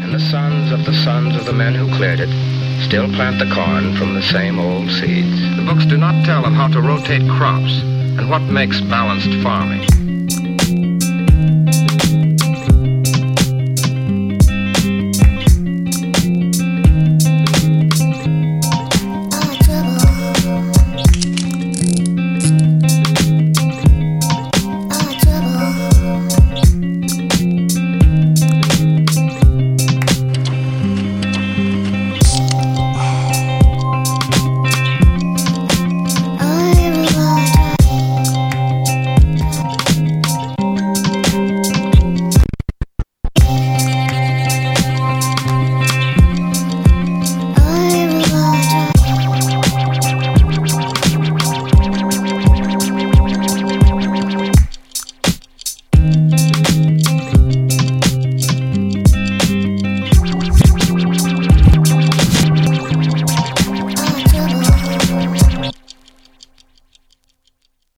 And the sons of the men who cleared it still plant the corn from the same old seeds. The books do not tell of how to rotate crops and what makes balanced farming.